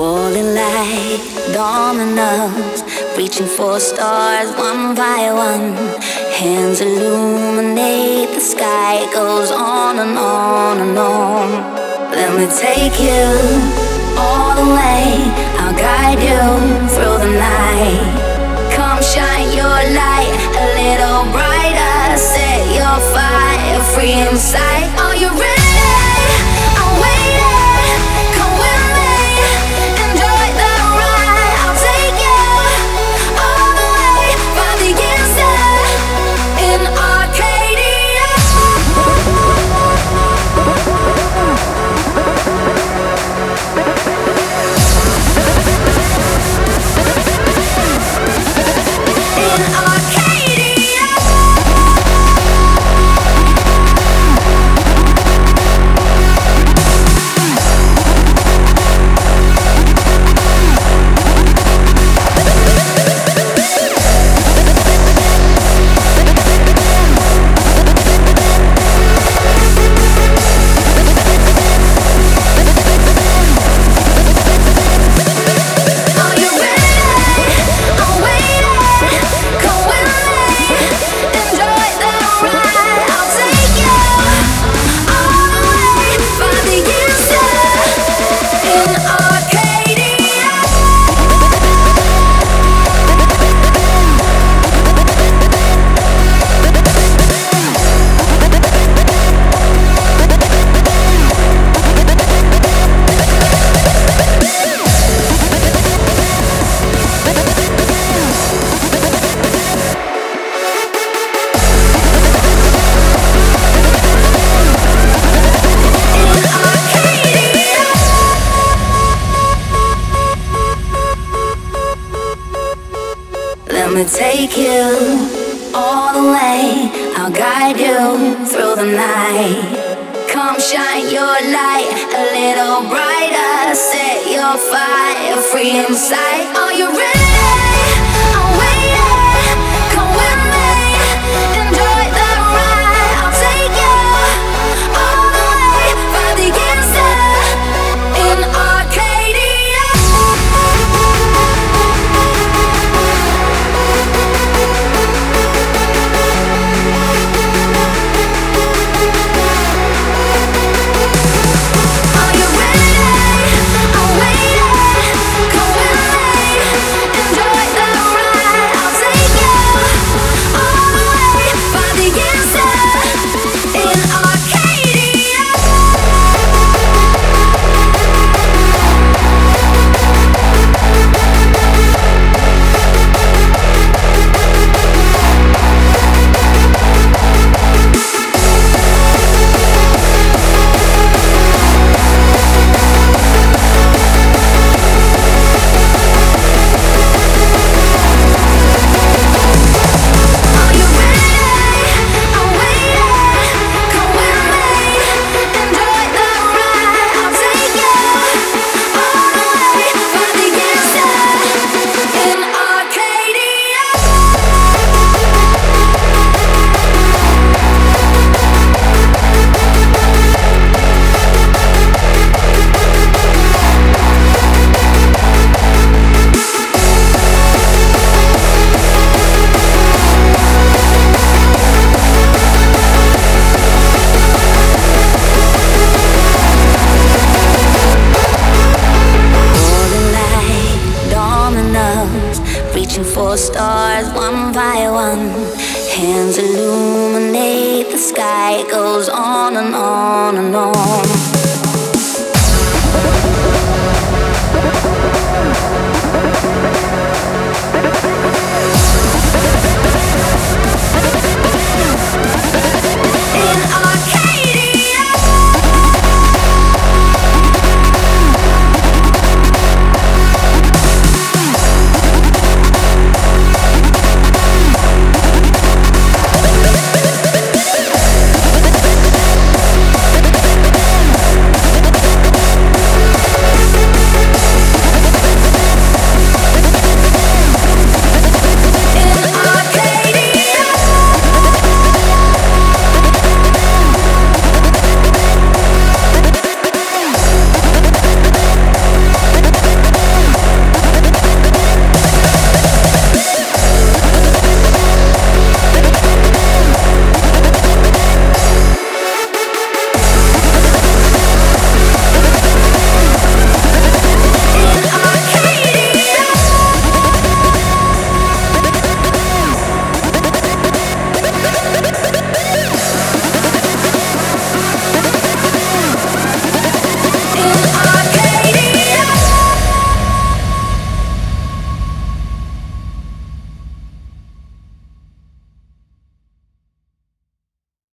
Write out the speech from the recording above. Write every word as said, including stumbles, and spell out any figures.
falling like dominoes, reaching for stars one by one. Hands illuminate the sky, it goes on and on and on. Let me take you all the way, I'll guide you through the night. Come shine your light a little brighter, set your fire free inside. Are you ready? I'm waiting, come with me, enjoy the ride. I'll take you all the way from the inside in Arcadia. In Arcadia. Are you ready? I'm waiting. Come with me, enjoy the ride. I'll take you all the way from the inside in Arcadia. Let me take you all the way, I'll guide you through the night. Come shine your light a little brighter, set your fire free inside. Are you ready?